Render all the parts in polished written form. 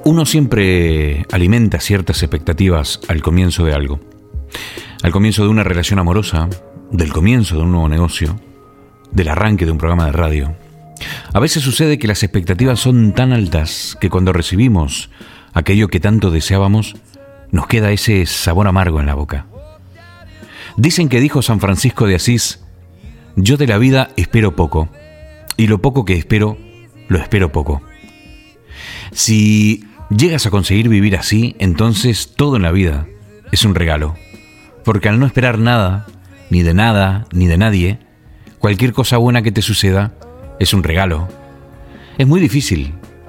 Uno siempre alimenta ciertas expectativas al comienzo de algo. Al comienzo de una relación amorosa, del comienzo de un nuevo negocio, del arranque de un programa de radio. A veces sucede que las expectativas son tan altas que cuando recibimos aquello que tanto deseábamos, nos queda ese sabor amargo en la boca. Dicen que dijo San Francisco de Asís: yo de la vida espero poco, y lo poco que espero, lo espero poco. Si llegas a conseguir vivir así, entonces todo en la vida es un regalo. Porque al no esperar nada, ni de nadie, cualquier cosa buena que te suceda es un regalo. Es muy difícil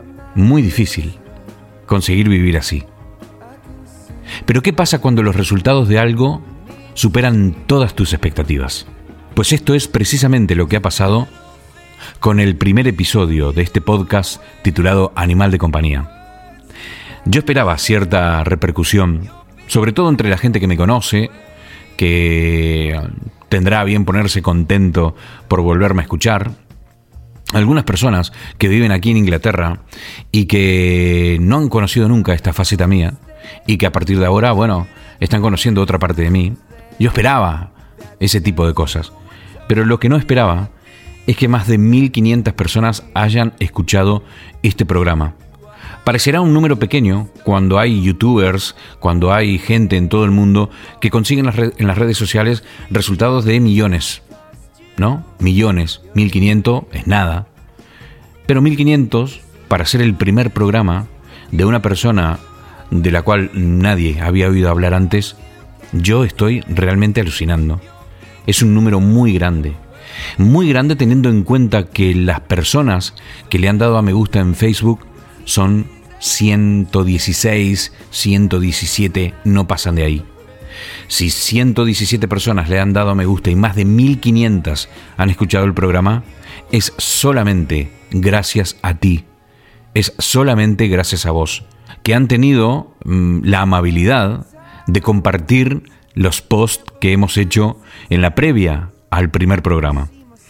conseguir vivir así. Pero ¿qué pasa cuando los resultados de algo superan todas tus expectativas? Pues esto es precisamente lo que ha pasado con el primer episodio de este podcast titulado Animal de Compañía. Yo esperaba cierta repercusión, sobre todo entre la gente que me conoce, que tendrá a bien ponerse contento por volverme a escuchar. Algunas personas que viven aquí en Inglaterra y que no han conocido nunca esta faceta mía y que a partir de ahora, están conociendo otra parte de mí. Yo esperaba ese tipo de cosas, pero lo que no esperaba es que más de 1.500 personas hayan escuchado este programa. Parecerá un número pequeño cuando hay youtubers, cuando hay gente en todo el mundo que consiguen en las redes sociales resultados de millones, ¿no? Millones, 1.500 es nada. Pero 1.500 para ser el primer programa de una persona de la cual nadie había oído hablar antes, yo estoy realmente alucinando. Es un número muy grande teniendo en cuenta que las personas que le han dado a me gusta en Facebook son 116, 117, no pasan de ahí. Si 117 personas le han dado a me gusta y más de 1.500 han escuchado el programa, es solamente gracias a ti, es solamente gracias a vos, que han tenido la amabilidad de compartir los posts que hemos hecho en la previa al primer programa.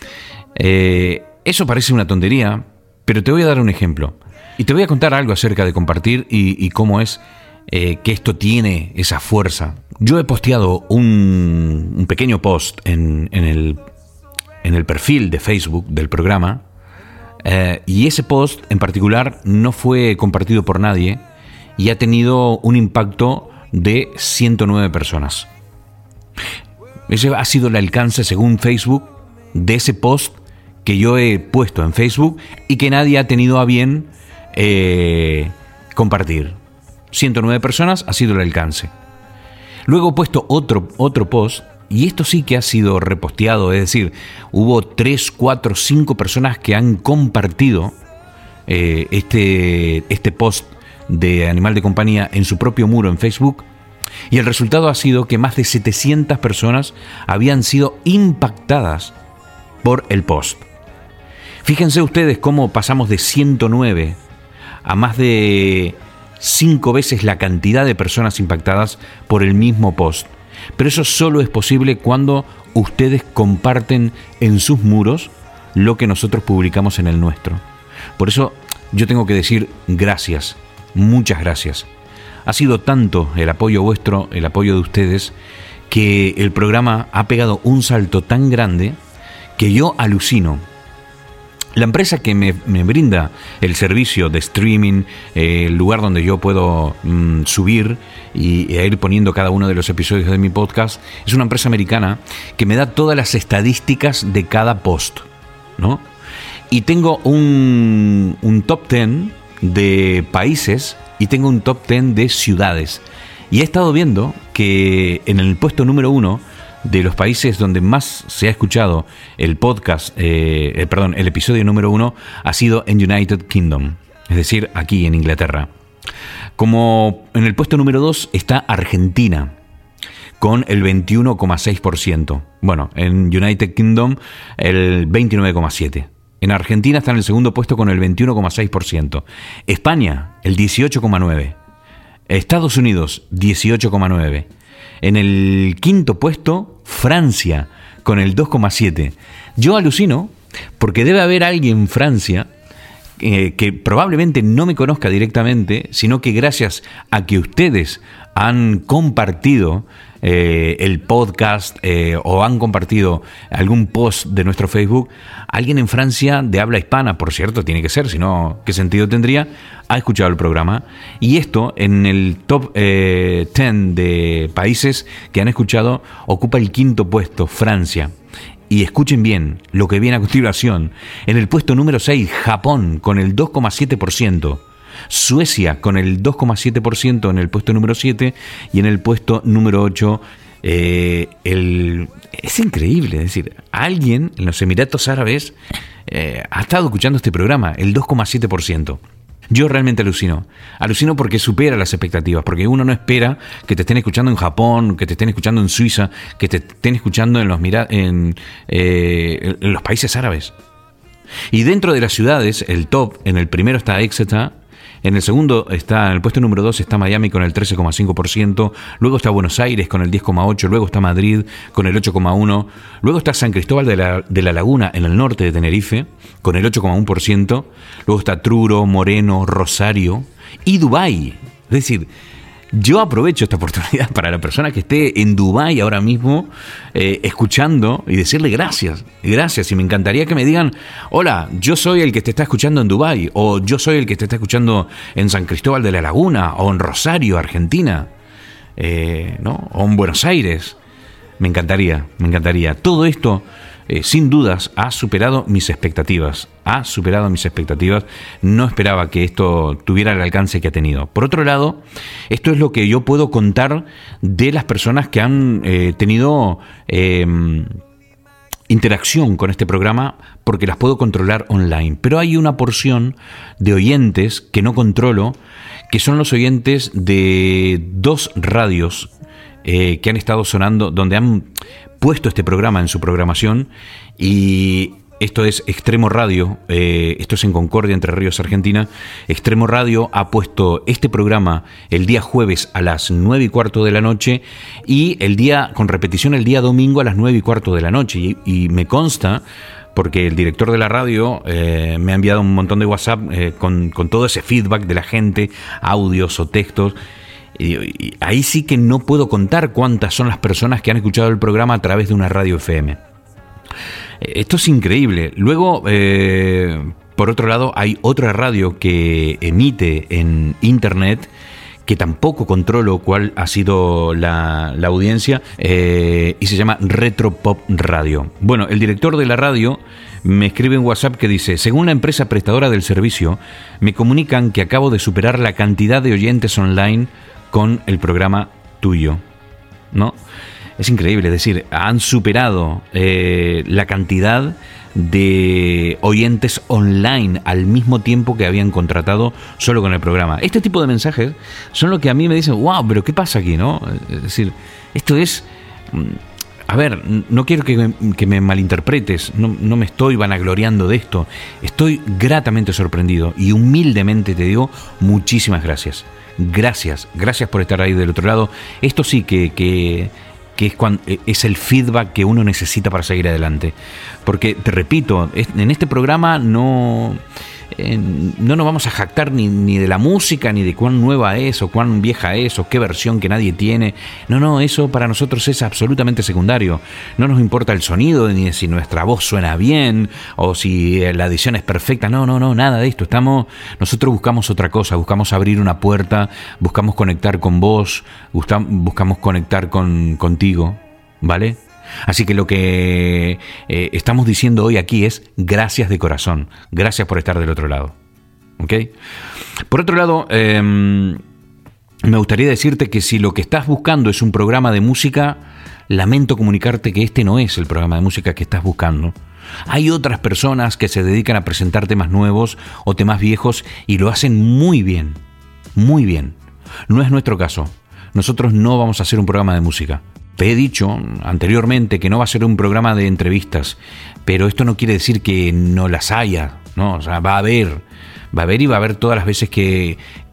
Eso parece una tontería, pero te voy a dar un ejemplo. Y te voy a contar algo acerca de compartir y cómo es que esto tiene esa fuerza. Yo he posteado un pequeño post en el perfil de Facebook del programa, y ese post en particular no fue compartido por nadie y ha tenido un impacto de 109 personas. Ese ha sido el alcance, según Facebook, de ese post que yo he puesto en Facebook y que nadie ha tenido a bien compartir. 109 personas ha sido el alcance. Luego he puesto otro post, y esto sí que ha sido reposteado, es decir, hubo 3, 4, 5 personas que han compartido este post de Animal de Compañía en su propio muro en Facebook, y el resultado ha sido que más de 700 personas habían sido impactadas por el post. Fíjense ustedes cómo pasamos de 109 a más de 5 veces la cantidad de personas impactadas por el mismo post. Pero eso solo es posible cuando ustedes comparten en sus muros lo que nosotros publicamos en el nuestro. Por eso yo tengo que decir gracias, muchas gracias. Ha sido tanto el apoyo vuestro, el apoyo de ustedes, que el programa ha pegado un salto tan grande que yo alucino. La empresa que me brinda el servicio de streaming, el lugar donde yo puedo subir y ir poniendo cada uno de los episodios de mi podcast, es una empresa americana que me da todas las estadísticas de cada post, ¿no? Y tengo un top 10 de países y tengo un top 10 de ciudades. Y he estado viendo que en el puesto número 1 de los países donde más se ha escuchado el podcast, el episodio número 1 ha sido en United Kingdom, es decir, aquí en Inglaterra. Como en el puesto número 2 está Argentina, con el 21,6%. Bueno, en United Kingdom el 29,7%. En Argentina está en el segundo puesto con el 21,6%. España, el 18,9%. Estados Unidos, 18,9%. En el quinto puesto, Francia, con el 2,7%. Yo alucino porque debe haber alguien en Francia que probablemente no me conozca directamente, sino que gracias a que ustedes han compartido el podcast o han compartido algún post de nuestro Facebook, alguien en Francia de habla hispana, por cierto, tiene que ser, si no, ¿qué sentido tendría?, ha escuchado el programa. Y esto, en el top 10 de países que han escuchado, ocupa el 5º puesto, Francia. Y escuchen bien lo que viene a continuación. En el puesto número 6, Japón, con el 2,7%. Suecia con el 2,7% en el puesto número 7, y en el puesto número 8 es increíble, es decir, alguien en los Emiratos Árabes ha estado escuchando este programa, el 2,7%. Yo realmente alucino porque supera las expectativas, porque uno no espera que te estén escuchando en Japón, que te estén escuchando en Suiza, que te estén escuchando en los países árabes. Y dentro de las ciudades, el top, en el primero está Exeter, en el segundo está, en el puesto número 2 está Miami con el 13,5%, luego está Buenos Aires con el 10,8%, luego está Madrid con el 8,1%, luego está San Cristóbal de la Laguna en el norte de Tenerife con el 8,1%, luego está Truro, Moreno, Rosario y Dubái. Es decir, yo aprovecho esta oportunidad para la persona que esté en Dubái ahora mismo escuchando y decirle gracias, y me encantaría que me digan: hola, yo soy el que te está escuchando en Dubái, o yo soy el que te está escuchando en San Cristóbal de la Laguna, o en Rosario, Argentina, ¿no? O en Buenos Aires. Me encantaría. Todo esto, sin dudas, ha superado mis expectativas. No esperaba que esto tuviera el alcance que ha tenido. Por otro lado, esto es lo que yo puedo contar de las personas que han tenido interacción con este programa, porque las puedo controlar online. Pero hay una porción de oyentes que no controlo, que son los oyentes de 2 radios que han estado sonando, donde han puesto este programa en su programación, y esto es Extremo Radio, esto es en Concordia, Entre Ríos, Argentina. Extremo Radio ha puesto este programa el día jueves a las 9:15 de la noche, y con repetición el día domingo a las 9:15 de la noche, y me consta, porque el director de la radio me ha enviado un montón de WhatsApp con todo ese feedback de la gente, audios o textos. Y ahí sí que no puedo contar cuántas son las personas que han escuchado el programa a través de una radio FM. Esto es increíble. Luego, por otro lado, hay otra radio que emite en internet, que tampoco controlo cuál ha sido la audiencia, y se llama Retropop Radio. Bueno, el director de la radio me escribe en WhatsApp que dice: según la empresa prestadora del servicio, me comunican que acabo de superar la cantidad de oyentes online con el programa tuyo, ¿no? Es increíble, es decir, han superado la cantidad de oyentes online al mismo tiempo que habían contratado solo con el programa. Este tipo de mensajes son lo que a mí me dicen: wow, pero ¿qué pasa aquí, no? Es decir, esto es... A ver, no quiero que me malinterpretes, no me estoy vanagloriando de esto. Estoy gratamente sorprendido y humildemente te digo muchísimas gracias. Gracias por estar ahí del otro lado. Esto sí que es el feedback que uno necesita para seguir adelante. Porque, te repito, en este programa no nos vamos a jactar ni de la música, ni de cuán nueva es, o cuán vieja es, o qué versión que nadie tiene. No, eso para nosotros es absolutamente secundario. No nos importa el sonido, ni si nuestra voz suena bien, o si la edición es perfecta. No, nada de esto. Nosotros buscamos otra cosa, buscamos abrir una puerta, buscamos conectar con vos, buscamos conectar contigo, ¿vale? Así que lo que estamos diciendo hoy aquí es gracias de corazón. Gracias por estar del otro lado. ¿Ok? Por otro lado, me gustaría decirte que si lo que estás buscando es un programa de música, lamento comunicarte que este no es el programa de música que estás buscando. Hay otras personas que se dedican a presentar temas nuevos o temas viejos y lo hacen muy bien. Muy bien. No es nuestro caso. Nosotros no vamos a hacer un programa de música. Te he dicho anteriormente que no va a ser un programa de entrevistas, pero esto no quiere decir que no las haya, ¿no? O sea, va a haber y va a haber todas las veces que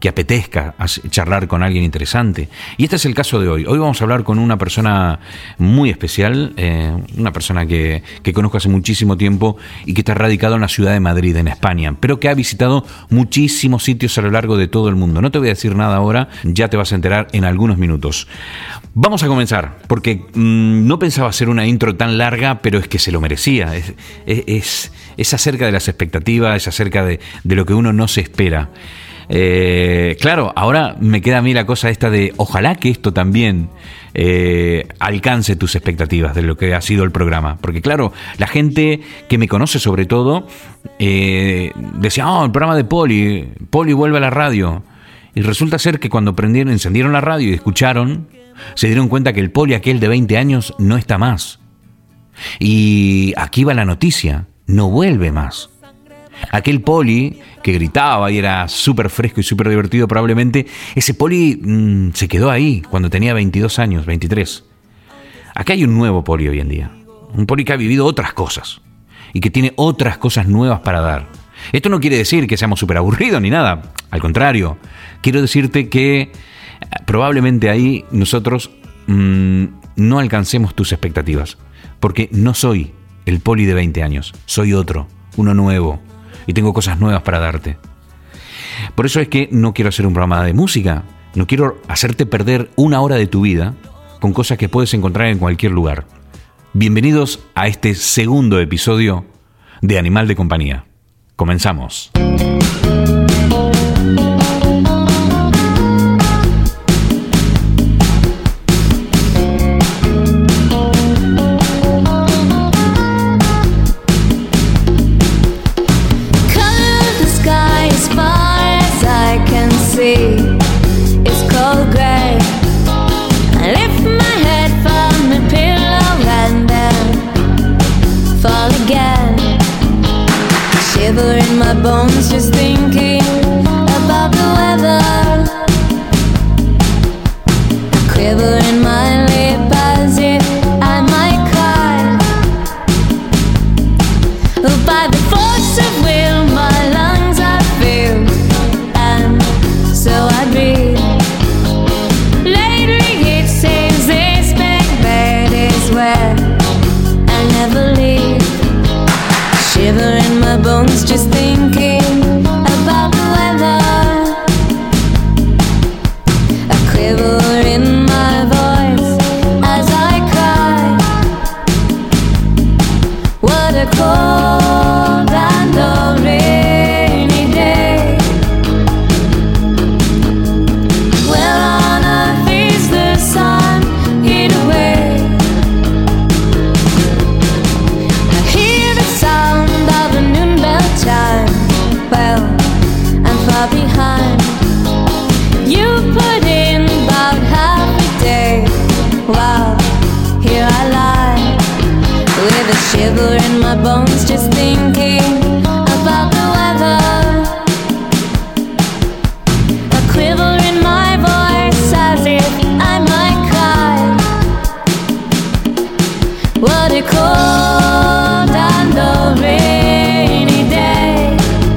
que apetezca charlar con alguien interesante. Y este es el caso de hoy. Hoy vamos a hablar con una persona muy especial, una persona que conozco hace muchísimo tiempo y que está radicado en la ciudad de Madrid, en España, pero que ha visitado muchísimos sitios a lo largo de todo el mundo. No te voy a decir nada ahora, ya te vas a enterar en algunos minutos. Vamos a comenzar, porque no pensaba hacer una intro tan larga, pero es que se lo merecía. Es acerca de las expectativas, es acerca de lo que uno no se espera. Claro, ahora me queda a mí la cosa esta de ojalá que esto también alcance tus expectativas de lo que ha sido el programa, porque claro, la gente que me conoce sobre todo decía, el programa de Poli vuelve a la radio, y resulta ser que cuando encendieron la radio y escucharon, se dieron cuenta que el Poli aquel de 20 años no está más, y aquí va la noticia, no vuelve más. Aquel Poli que gritaba y era súper fresco y súper divertido, probablemente ese Poli se quedó ahí cuando tenía 22 años, 23. Acá hay un nuevo Poli hoy en día. Un Poli que ha vivido otras cosas y que tiene otras cosas nuevas para dar. Esto no quiere decir que seamos súper aburridos ni nada. Al contrario, quiero decirte que probablemente ahí nosotros no alcancemos tus expectativas. Porque no soy el Poli de 20 años. Soy otro, uno nuevo. Y tengo cosas nuevas para darte. Por eso es que no quiero hacer un programa de música. No quiero hacerte perder una hora de tu vida con cosas que puedes encontrar en cualquier lugar. Bienvenidos a este segundo episodio de Animal de Compañía. Comenzamos. It's cold grey. I lift my head from the pillow and then fall again. Shiver in my bones just thinking about the weather. A quiver in my lip as if I might cry. By the force of will my lungs are filled, so I breathe. Lately it seems this big bed is where I never leave. Shiver in my bones just thinking about the weather. A quiver in my voice as I cry. What a cold and a rainy day. Behind you put in about half a day. Wow, here I lie with a shiver in my bones just thinking about the weather. A quiver in my voice as if I might cry. What a cold and a rainy day.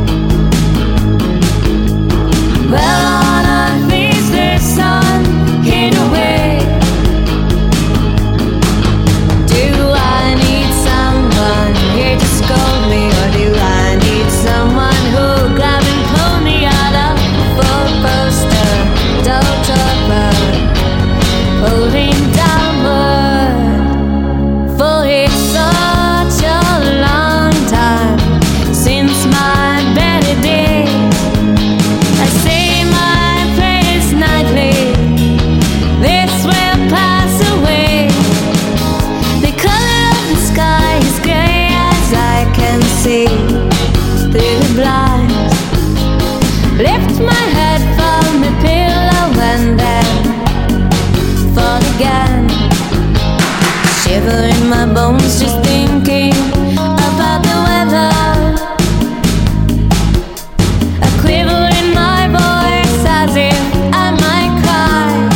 Well, on earth is the sun hid away. Do I need someone here to scold me, or do I need someone who'll grab and pull me out of a full poster, don't holding downward? For it's such a long time since my better days. I say my prayers nightly, this will pass away. The color of the sky is grey as I can see through the blinds. Lift my head from the pillow and then fall again. Shiver in my bones just thinking about the weather. A quiver in my voice as if I might cry.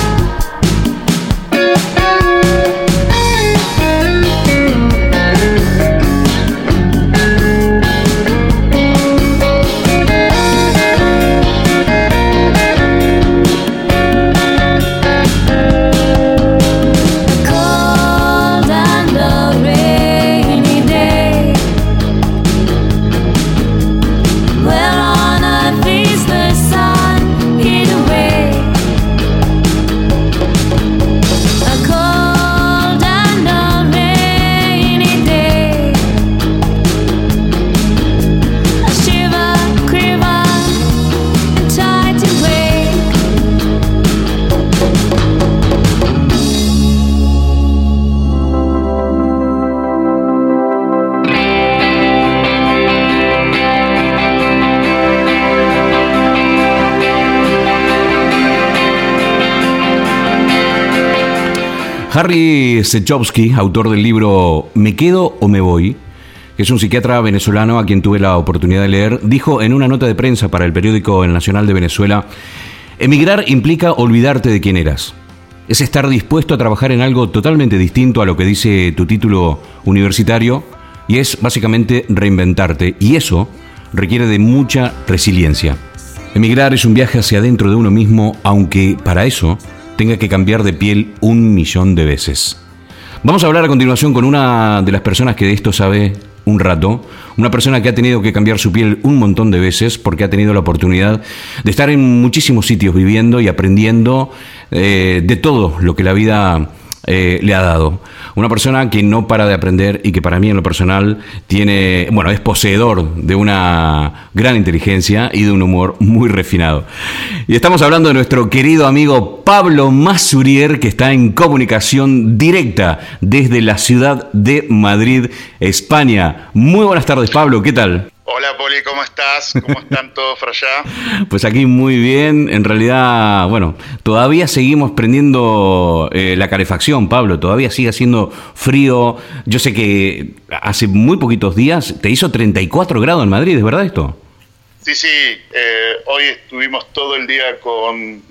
Harry Sejowski, autor del libro ¿Me quedo o me voy?, que es un psiquiatra venezolano a quien tuve la oportunidad de leer, dijo en una nota de prensa para el periódico El Nacional de Venezuela: emigrar implica olvidarte de quién eras. Es estar dispuesto a trabajar en algo totalmente distinto a lo que dice tu título universitario, y es básicamente reinventarte, y eso requiere de mucha resiliencia. Emigrar es un viaje hacia adentro de uno mismo, aunque para eso tenga que cambiar de piel 1.000.000 de veces. Vamos a hablar a continuación con una de las personas que de esto sabe un rato, una persona que ha tenido que cambiar su piel un montón de veces porque ha tenido la oportunidad de estar en muchísimos sitios viviendo y aprendiendo de todo lo que la vida le ha dado. Una persona que no para de aprender y que para mí en lo personal es poseedor de una gran inteligencia y de un humor muy refinado. Y estamos hablando de nuestro querido amigo Pablo Masurier, que está en comunicación directa desde la ciudad de Madrid, España. Muy buenas tardes, Pablo, ¿qué tal? Hola Poli, ¿cómo estás? ¿Cómo están todos por allá? Pues aquí muy bien. En realidad, todavía seguimos prendiendo la calefacción, Pablo. Todavía sigue haciendo frío. Yo sé que hace muy poquitos días te hizo 34 grados en Madrid, ¿es verdad esto? Sí. Hoy estuvimos todo el día con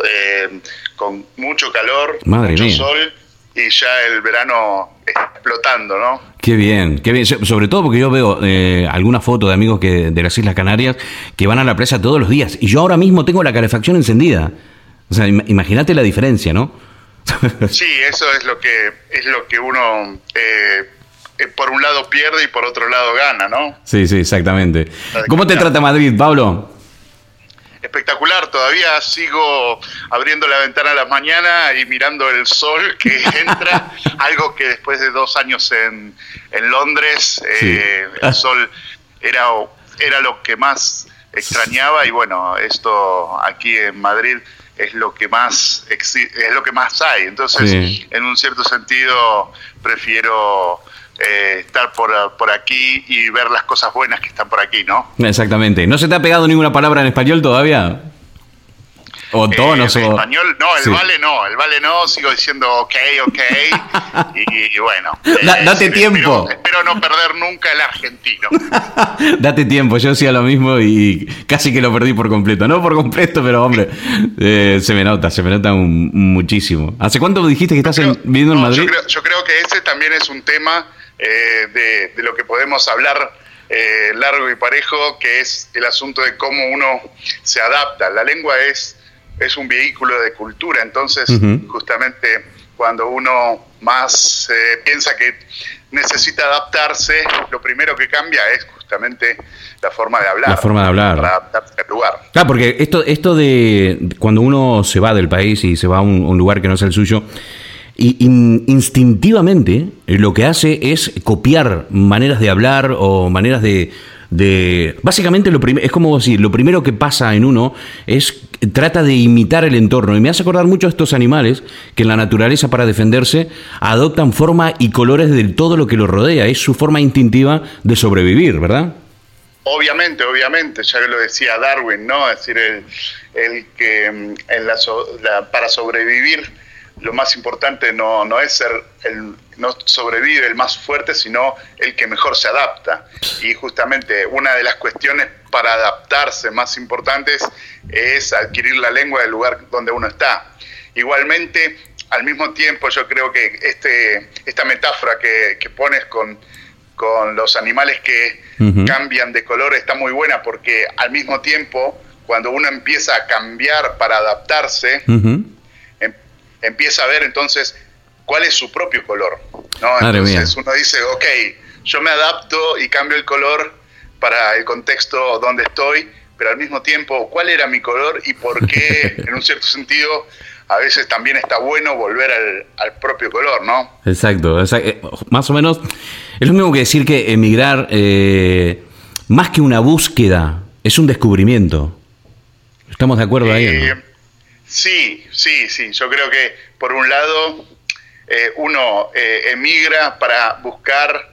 mucho calor, mucho sol, y ya el verano está explotando, ¿no? Qué bien. Sobre todo porque yo veo algunas fotos de amigos de las Islas Canarias que van a la playa todos los días. Y yo ahora mismo tengo la calefacción encendida. O sea, imagínate la diferencia, ¿no? Sí, eso es lo que uno por un lado pierde y por otro lado gana, ¿no? Sí, exactamente. ¿Cómo te trata Madrid, Pablo? Espectacular, todavía sigo abriendo la ventana a las mañanas y mirando el sol que entra, algo que después de 2 años en Londres, el sol era lo que más extrañaba, y bueno, esto aquí en Madrid es lo que más hay. Entonces, en un cierto sentido, prefiero estar por aquí y ver las cosas buenas que están por aquí, ¿no? Exactamente. ¿No se te ha pegado ninguna palabra en español todavía? ¿O tonos? En español, no, el vale no, sigo diciendo ok, y bueno. Date tiempo. Espero no perder nunca el argentino. Date tiempo, yo hacía lo mismo y casi que lo perdí por completo. No por completo, pero hombre, se me nota muchísimo. ¿Hace cuánto dijiste que estás viviendo en Madrid? Yo creo que ese también es un tema de lo que podemos hablar largo y parejo, que es el asunto de cómo uno se adapta. La lengua es un vehículo de cultura, entonces justamente cuando uno más piensa que necesita adaptarse, lo primero que cambia es justamente la forma de hablar. Para adaptarse al lugar. Claro, porque esto de cuando uno se va del país y se va a un lugar que no es el suyo, y instintivamente lo que hace es copiar maneras de hablar o maneras de básicamente es como decir, lo primero que pasa en uno trata de imitar el entorno, y me hace acordar mucho a estos animales que en la naturaleza, para defenderse, adoptan forma y colores de todo lo que los rodea. Es su forma instintiva de sobrevivir, ¿verdad? Obviamente, ya lo decía Darwin, ¿no? Es decir, el que para sobrevivir lo más importante no es ser no sobrevive el más fuerte, sino el que mejor se adapta. Y justamente una de las cuestiones para adaptarse más importantes es adquirir la lengua del lugar donde uno está. Igualmente, al mismo tiempo, yo creo que esta metáfora que pones con los animales que cambian de color está muy buena, porque al mismo tiempo, cuando uno empieza a cambiar para adaptarse, empieza a ver entonces cuál es su propio color, ¿no? Entonces uno dice, ok, yo me adapto y cambio el color para el contexto donde estoy, pero al mismo tiempo, ¿cuál era mi color y por qué, en un cierto sentido, a veces también está bueno volver al propio color, ¿no? Exacto. Más o menos es lo mismo que decir que emigrar, más que una búsqueda, es un descubrimiento. ¿Estamos de acuerdo ahí, no? Sí. Yo creo que, por un lado, uno emigra para buscar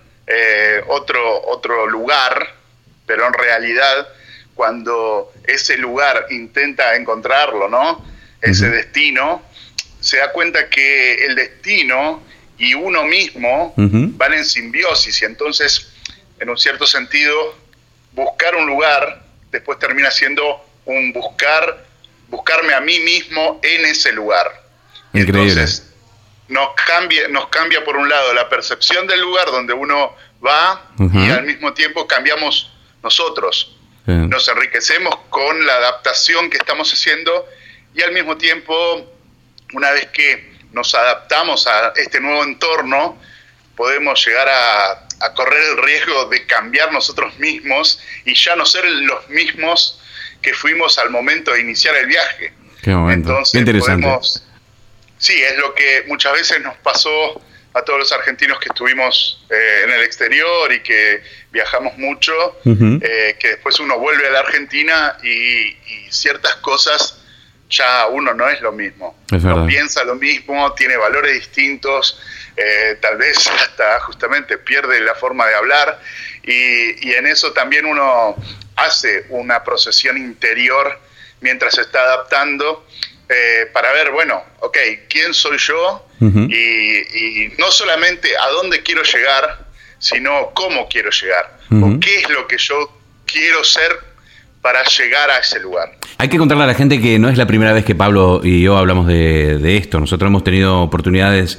otro lugar, pero en realidad, cuando ese lugar intenta encontrarlo, ¿no? Ese destino, se da cuenta que el destino y uno mismo van en simbiosis, y entonces, en un cierto sentido, buscar un lugar después termina siendo un buscarme a mí mismo en ese lugar. Increíble. Entonces, nos cambia por un lado la percepción del lugar donde uno va, y al mismo tiempo cambiamos nosotros. Nos enriquecemos con la adaptación que estamos haciendo, y al mismo tiempo, una vez que nos adaptamos a este nuevo entorno, podemos llegar a correr el riesgo de cambiar nosotros mismos y ya no ser los mismos que fuimos al momento de iniciar el viaje. Qué momento. Entonces, qué interesante. Sí, es lo que muchas veces nos pasó a todos los argentinos que estuvimos en el exterior y que viajamos mucho, que después uno vuelve a la Argentina y ciertas cosas ya uno no es lo mismo. No piensa lo mismo, tiene valores distintos, tal vez hasta justamente pierde la forma de hablar, y en eso también uno hace una procesión interior mientras se está adaptando, para ver, bueno, ok, ¿quién soy yo? Y no solamente a dónde quiero llegar, sino cómo quiero llegar, o qué es lo que yo quiero ser para llegar a ese lugar. Hay que contarle a la gente que no es la primera vez que Pablo y yo hablamos de esto. Nosotros hemos tenido oportunidades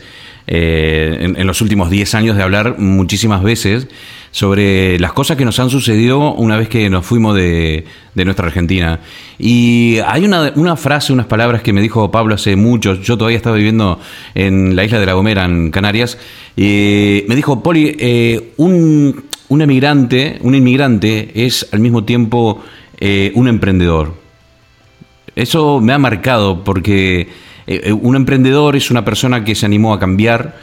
en los últimos 10 años de hablar muchísimas veces sobre las cosas que nos han sucedido una vez que nos fuimos de nuestra Argentina. Y hay una frase, unas palabras que me dijo Pablo hace mucho. Yo todavía estaba viviendo en la isla de La Gomera, en Canarias, y me dijo: Poli, un inmigrante es al mismo tiempo un emprendedor. Eso me ha marcado, porque un emprendedor es una persona que se animó a cambiar.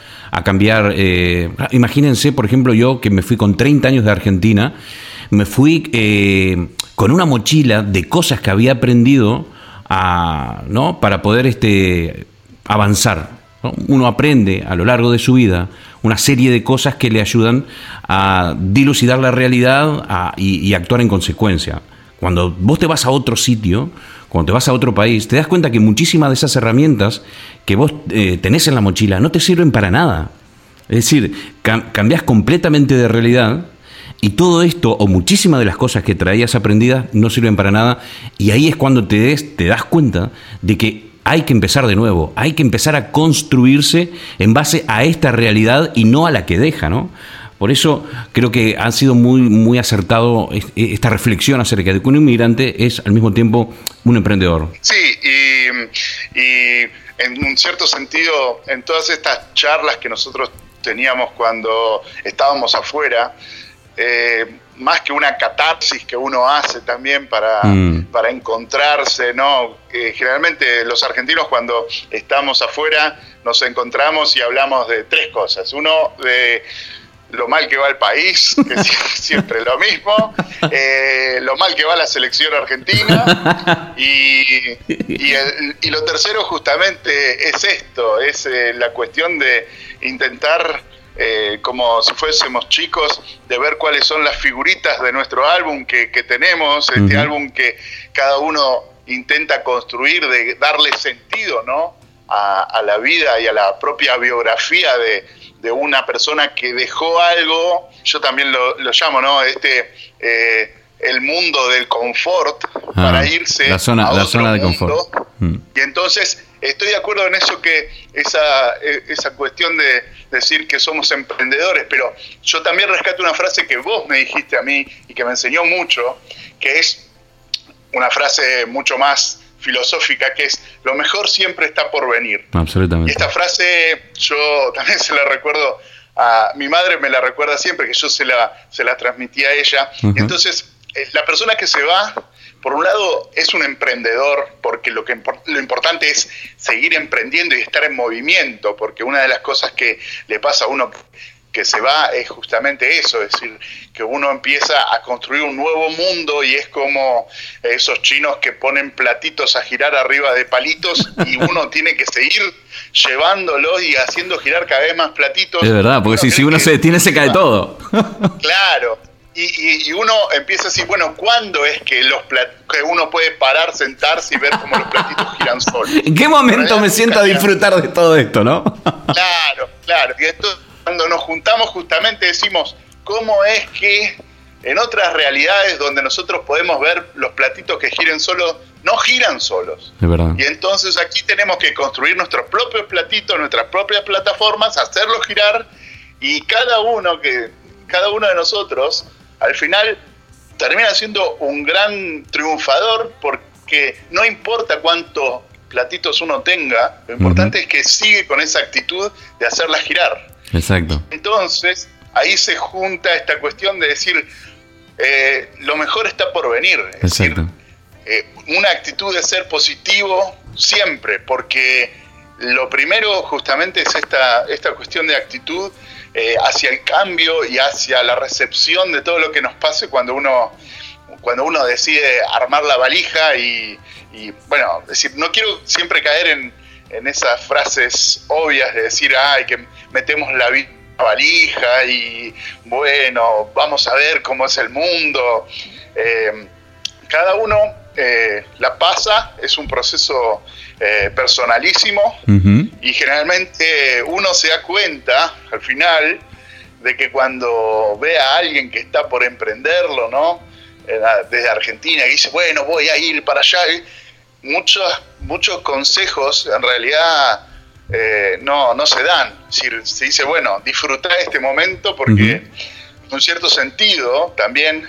Imagínense, por ejemplo, yo que me fui con 30 años de Argentina, me fui con una mochila de cosas que había aprendido ¿no? para poder avanzar, ¿no? Uno aprende a lo largo de su vida una serie de cosas que le ayudan a dilucidar la realidad y actuar en consecuencia. Cuando vos te vas a otro sitio, cuando te vas a otro país, te das cuenta que muchísimas de esas herramientas que vos tenés en la mochila no te sirven para nada. Es decir, cambiás completamente de realidad, y todo esto, o muchísimas de las cosas que traías aprendidas, no sirven para nada, y ahí es cuando te das cuenta de que hay que empezar de nuevo, hay que empezar a construirse en base a esta realidad y no a la que deja, ¿no? Por eso creo que ha sido muy, muy acertado esta reflexión acerca de que un inmigrante es al mismo tiempo un emprendedor. Sí, y en un cierto sentido, en todas estas charlas que nosotros teníamos cuando estábamos afuera, más que una catarsis que uno hace también para encontrarse, ¿no? Generalmente los argentinos, cuando estamos afuera, nos encontramos y hablamos de tres cosas. Uno, de lo mal que va el país, que siempre es lo mismo, lo mal que va la selección argentina, y lo tercero justamente es esto, es la cuestión de intentar, como si fuésemos chicos, de ver cuáles son las figuritas de nuestro álbum que tenemos, este álbum que cada uno intenta construir, de darle sentido, ¿no? a la vida y a la propia biografía de una persona que dejó algo. Yo también lo llamo, ¿no? El mundo del confort, para irse la zona de confort. Y entonces estoy de acuerdo en eso, que esa cuestión de decir que somos emprendedores, pero yo también rescato una frase que vos me dijiste a mí y que me enseñó mucho, que es una frase mucho más filosófica, que es: lo mejor siempre está por venir. Absolutamente. Y esta frase yo también se la recuerdo a mi madre, me la recuerda siempre, que yo se la transmití a ella. Entonces, la persona que se va, por un lado, es un emprendedor, porque lo importante es seguir emprendiendo y estar en movimiento, porque una de las cosas que le pasa a uno que se va es justamente eso, es decir, que uno empieza a construir un nuevo mundo, y es como esos chinos que ponen platitos a girar arriba de palitos y uno tiene que seguir llevándolos y haciendo girar cada vez más platitos. Es verdad, porque si uno se detiene se cae todo. Claro, y uno empieza a decir, bueno, ¿cuándo es que que uno puede parar, sentarse y ver cómo los platitos giran solos? ¿En qué momento me siento a disfrutar de todo esto, no? Claro. Y entonces, cuando nos juntamos, justamente decimos, ¿cómo es que en otras realidades donde nosotros podemos ver los platitos que giren solos, no giran solos? Es verdad. Y entonces aquí tenemos que construir nuestros propios platitos, nuestras propias plataformas, hacerlos girar, y cada uno de nosotros al final termina siendo un gran triunfador, porque no importa cuántos platitos uno tenga, lo importante es que sigue con esa actitud de hacerlas girar. Exacto. Entonces ahí se junta esta cuestión de decir, lo mejor está por venir. Es Exacto. decir, una actitud de ser positivo siempre, porque lo primero justamente es esta cuestión de actitud hacia el cambio y hacia la recepción de todo lo que nos pase cuando uno decide armar la valija y bueno, es decir, no quiero siempre caer en esas frases obvias de decir, que metemos la valija y bueno, vamos a ver cómo es el mundo. Cada uno la pasa, es un proceso personalísimo, y generalmente uno se da cuenta al final de que cuando ve a alguien que está por emprenderlo, ¿no? Desde Argentina, que dice, bueno, voy a ir para allá, muchos consejos en realidad no se dan. Es decir, se dice, bueno, disfrutá este momento, porque en un cierto sentido también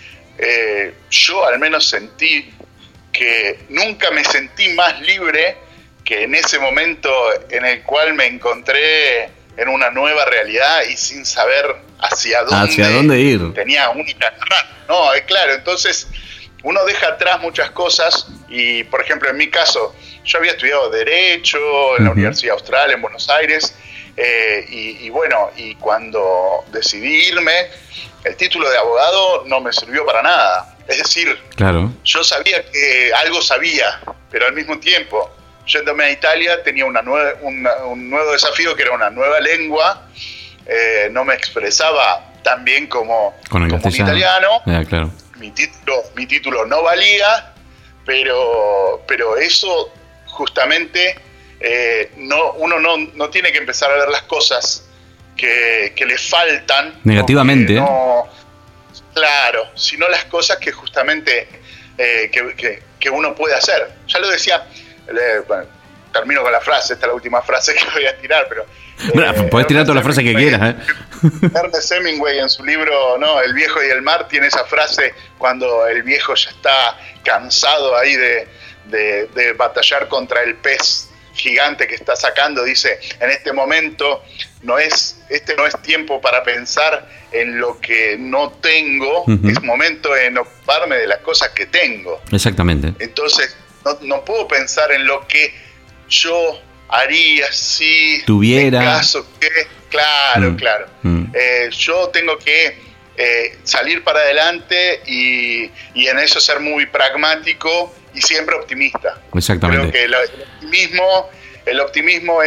yo al menos sentí que nunca me sentí más libre que en ese momento en el cual me encontré en una nueva realidad y sin saber hacia dónde ir. Tenía única, ¿no? Claro, entonces uno deja atrás muchas cosas, y por ejemplo en mi caso, yo había estudiado Derecho en la Universidad Austral en Buenos Aires, y bueno, y cuando decidí irme, el título de abogado no me sirvió para nada. Es decir, claro, yo sabía que algo sabía, pero al mismo tiempo, yéndome a Italia, tenía un nuevo desafío, que era una nueva lengua. No me expresaba tan bien como un italiano. Claro. Mi título no valía, pero eso justamente uno no tiene que empezar a ver las cosas que le faltan negativamente. Claro, sino las cosas que justamente que uno puede hacer. Ya lo decía, bueno, termino con la frase, esta es la última frase que voy a tirar, pero... podés tirar toda la frase que quieras. Ernest Hemingway en su libro, ¿no?, El viejo y el mar, tiene esa frase cuando el viejo ya está cansado ahí de batallar contra el pez gigante que está sacando. Dice, en este momento no es tiempo para pensar en lo que no tengo, es momento de ocuparme de las cosas que tengo. Exactamente. Entonces no puedo pensar en lo que yo haría si tuviera en caso que, claro. Yo tengo que salir para adelante y en eso ser muy pragmático y siempre optimista. Exactamente. Creo que el optimismo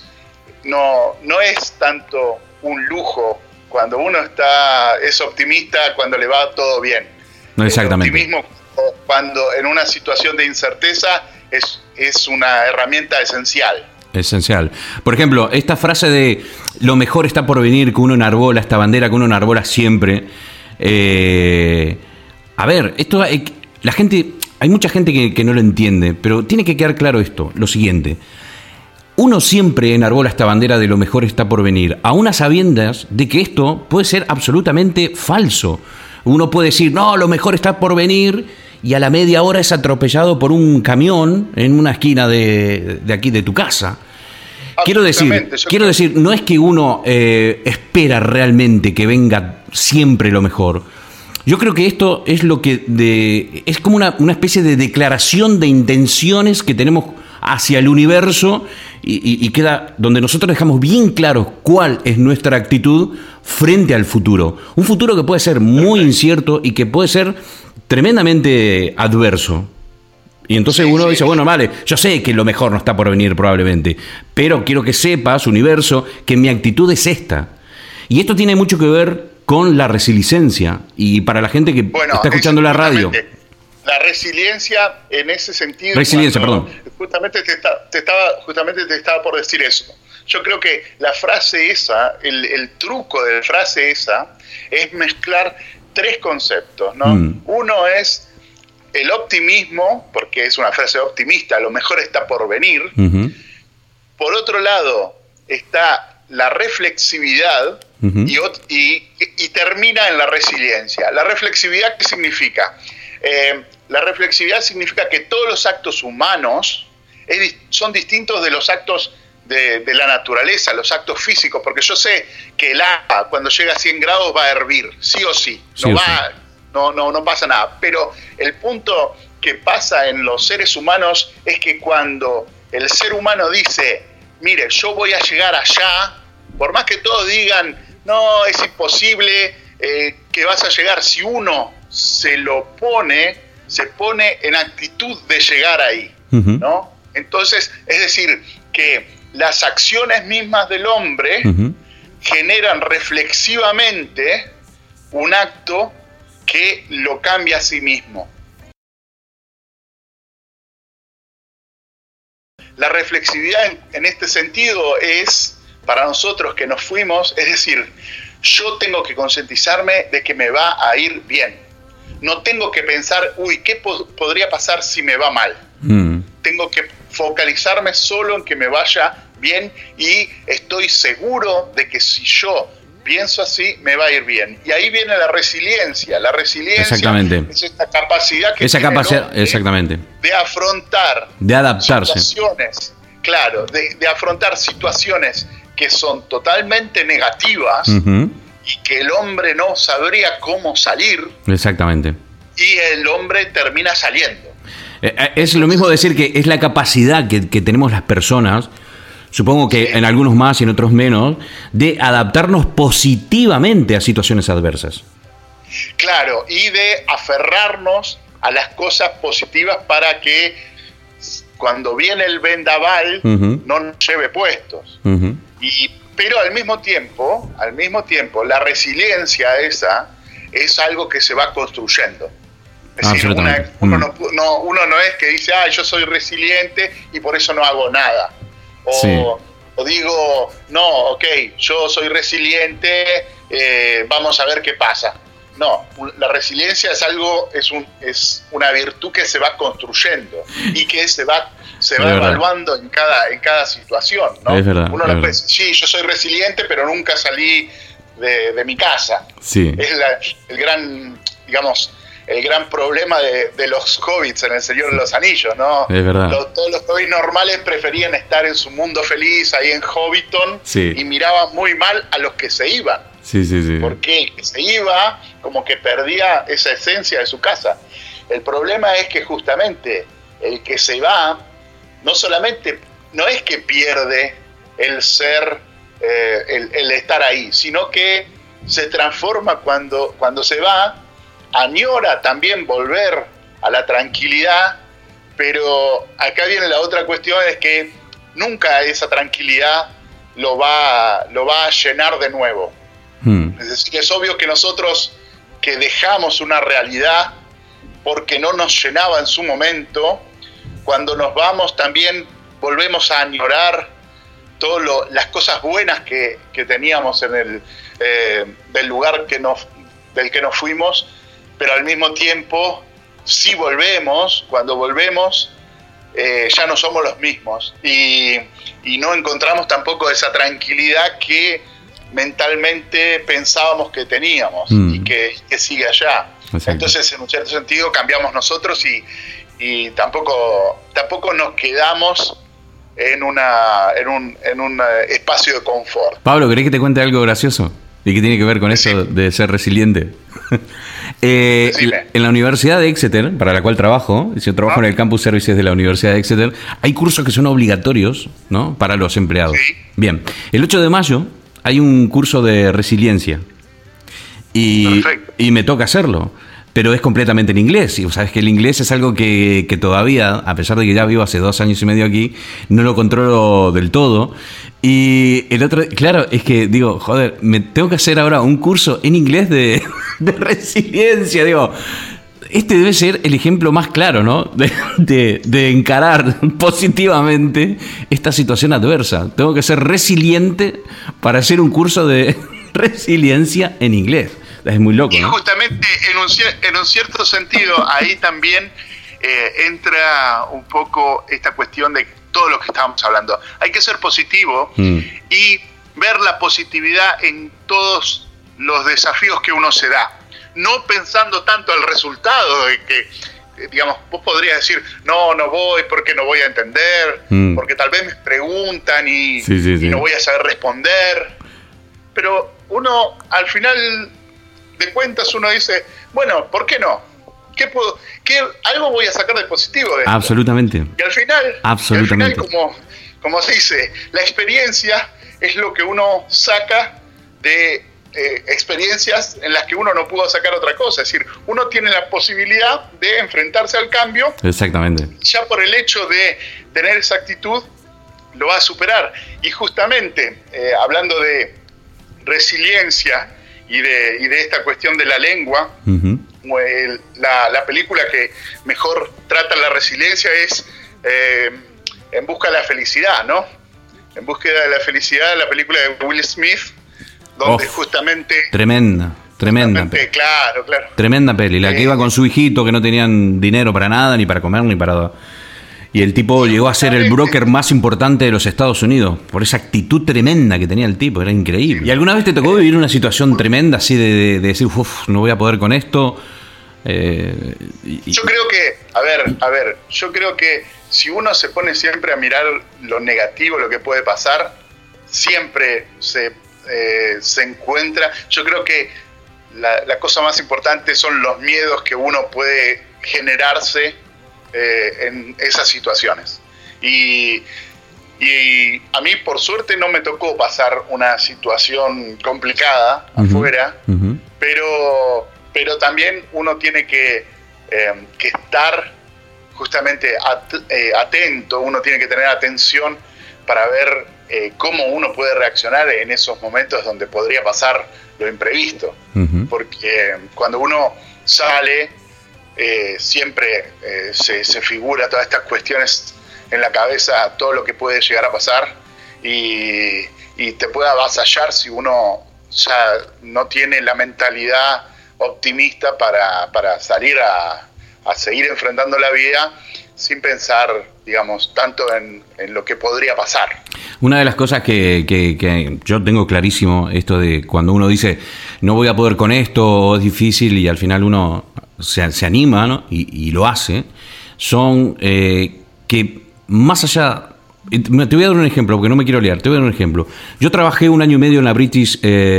no es tanto un lujo cuando uno es optimista, cuando le va todo bien. No, exactamente. El optimismo, cuando en una situación de incerteza, es una herramienta esencial. Esencial. Por ejemplo, esta frase de lo mejor está por venir, que uno enarbola, esta bandera que uno enarbola siempre. A ver, esto la gente, hay mucha gente que no lo entiende, pero tiene que quedar claro lo siguiente. Uno siempre enarbola esta bandera de lo mejor está por venir, aún a sabiendas de que esto puede ser absolutamente falso. Uno puede decir, no, lo mejor está por venir, y a la media hora es atropellado por un camión en una esquina de aquí de tu casa. Quiero decir, no es que uno espera realmente que venga siempre lo mejor. Yo creo que esto es es como una especie de declaración de intenciones que tenemos hacia el universo, y queda donde nosotros dejamos bien claro cuál es nuestra actitud frente al futuro. Un futuro que puede ser muy incierto y que puede ser tremendamente adverso. Y entonces uno dice, bueno, vale, yo sé que lo mejor no está por venir probablemente, pero quiero que sepas, universo, que mi actitud es esta. Y esto tiene mucho que ver con la resiliencia. Y para la gente que está escuchando la radio... La resiliencia en ese sentido... Resiliencia, perdón. Justamente te estaba por decir eso. Yo creo que la frase esa, el truco de la frase esa, es mezclar 3 conceptos, ¿no? Uno es el optimismo, porque es una frase optimista, lo mejor está por venir. Por otro lado, está la reflexividad y termina en la resiliencia. ¿La reflexividad qué significa? La reflexividad significa que todos los actos humanos son distintos de los actos de la naturaleza, los actos físicos, porque yo sé que el agua cuando llega a 100 grados va a hervir, sí o sí, no pasa nada, pero el punto que pasa en los seres humanos es que cuando el ser humano dice, mire, yo voy a llegar allá, por más que todos digan, no, es imposible que vas a llegar, si uno se pone en actitud de llegar ahí, ¿no? Entonces, es decir, que las acciones mismas del hombre generan reflexivamente un acto que lo cambia a sí mismo. La reflexividad en este sentido es, para nosotros que nos fuimos, es decir, yo tengo que concientizarme de que me va a ir bien. No tengo que pensar, ¿qué podría pasar si me va mal? Tengo que focalizarme solo en que me vaya bien y estoy seguro de que si yo pienso así, me va a ir bien. Y ahí viene la resiliencia. La resiliencia es esta capacidad que tiene el hombre de afrontar, de adaptarse. Situaciones, claro, de afrontar situaciones que son totalmente negativas y que el hombre no sabría cómo salir. Exactamente. Y el hombre termina saliendo. Es lo mismo decir que es la capacidad que tenemos las personas, supongo que en algunos más y en otros menos, de adaptarnos positivamente a situaciones adversas. Claro, y de aferrarnos a las cosas positivas para que cuando viene el vendaval no nos lleve puestos. Pero al mismo tiempo, la resiliencia esa es algo que se va construyendo. Es decir, uno no es que dice, yo soy resiliente y por eso no hago nada. O digo, no, yo soy resiliente, vamos a ver qué pasa. No, la resiliencia es una virtud que se va construyendo y que se va evaluando en cada situación, ¿no? Es verdad, uno no puede decir, sí, yo soy resiliente, pero nunca salí de mi casa. Sí. Es el gran problema de los hobbits en El Señor de los Anillos, ¿no? Es verdad. Todos los hobbits normales preferían estar en su mundo feliz ahí en Hobbiton y miraban muy mal a los que se iban. Sí. Porque el que se iba como que perdía esa esencia de su casa. El problema es que justamente el que se va no es que pierde el ser, el estar ahí, sino que se transforma cuando se va, añora también volver a la tranquilidad, pero acá viene la otra cuestión, es que nunca esa tranquilidad lo va a llenar de nuevo. Es decir, es obvio que nosotros que dejamos una realidad porque no nos llenaba en su momento, cuando nos vamos también volvemos a añorar todas las cosas buenas que teníamos en del lugar del que nos fuimos, pero al mismo tiempo, si volvemos, cuando volvemos, ya no somos los mismos y no encontramos tampoco esa tranquilidad que mentalmente pensábamos que teníamos y que sigue allá. Exacto. Entonces, en un cierto sentido, cambiamos nosotros y tampoco nos quedamos en un espacio de confort. Pablo, ¿querés que te cuente algo gracioso? ¿Y qué tiene que ver con eso de ser resiliente? En la Universidad de Exeter, para la cual trabajo, yo trabajo en el Campus Services de la Universidad de Exeter, hay cursos que son obligatorios, ¿no?, para los empleados. Sí. Bien, el 8 de mayo hay un curso de resiliencia y me toca hacerlo. pero es completamente en inglés. Y sabes que el inglés es algo que todavía, a pesar de que ya vivo hace 2 años y medio aquí, no lo controlo del todo. Y el otro, claro, es que digo, joder, me tengo que hacer ahora un curso en inglés de resiliencia. Digo, este debe ser el ejemplo más claro, ¿no? De encarar positivamente esta situación adversa. Tengo que ser resiliente para hacer un curso de resiliencia en inglés. Es muy loco, ¿no? Y justamente en un cierto sentido ahí también entra un poco esta cuestión de todo lo que estábamos hablando. Hay que ser positivo y ver la positividad en todos los desafíos que uno se da. No pensando tanto el resultado de que, digamos, vos podrías decir, no voy porque no voy a entender, porque tal vez me preguntan y no voy a saber responder. Pero uno, al final de cuentas, uno dice, bueno, ¿por qué no? Algo voy a sacar de positivo de esto. Absolutamente. Y al final, como se dice, la experiencia es lo que uno saca de experiencias en las que uno no pudo sacar otra cosa. Es decir, uno tiene la posibilidad de enfrentarse al cambio. Exactamente. Ya por el hecho de tener esa actitud, lo va a superar. Y justamente, hablando de resiliencia y de esta cuestión de la lengua, la película que mejor trata la resiliencia es En busca de la felicidad, ¿no? En búsqueda de la felicidad, la película de Will Smith, donde justamente... Tremenda peli. Claro. Tremenda peli, la que iba con su hijito, que no tenían dinero para nada, ni para comer, ni para... Y el tipo llegó a ser el broker más importante de los Estados Unidos, por esa actitud tremenda que tenía el tipo, era increíble. ¿Y alguna vez te tocó vivir una situación tremenda así de decir, no voy a poder con esto? Yo creo que, yo creo que si uno se pone siempre a mirar lo negativo, lo que puede pasar, siempre se encuentra. Yo creo que la cosa más importante son los miedos que uno puede generarse en esas situaciones. Y a mí, por suerte, no me tocó pasar una situación complicada afuera, pero también uno tiene que estar justamente atento, uno tiene que tener atención para ver cómo uno puede reaccionar en esos momentos donde podría pasar lo imprevisto. Porque cuando uno sale, siempre se figura todas estas cuestiones en la cabeza, todo lo que puede llegar a pasar y te puede avasallar si uno ya no tiene la mentalidad optimista para salir a seguir enfrentando la vida sin pensar, digamos, tanto en lo que podría pasar. Una de las cosas que yo tengo clarísimo, esto de cuando uno dice no voy a poder con esto, es difícil, y al final uno se anima, ¿no? y lo hace, son que más allá... Te voy a dar un ejemplo, porque no me quiero liar. Te voy a dar un ejemplo. Yo trabajé 1 año y medio en la British...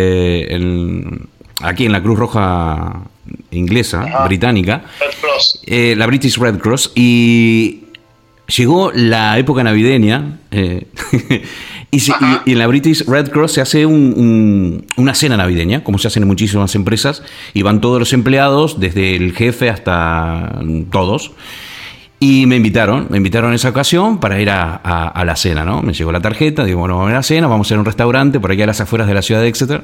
aquí en la Cruz Roja inglesa, británica, Red Cross. La British Red Cross, y llegó la época navideña y en la British Red Cross se hace una cena navideña, como se hacen en muchísimas empresas, y van todos los empleados, desde el jefe hasta todos. Y me invitaron en esa ocasión para ir a la cena, ¿no? Me llegó la tarjeta, digo, bueno, vamos a ir a la cena, vamos a ir a un restaurante por aquí a las afueras de la ciudad de Exeter.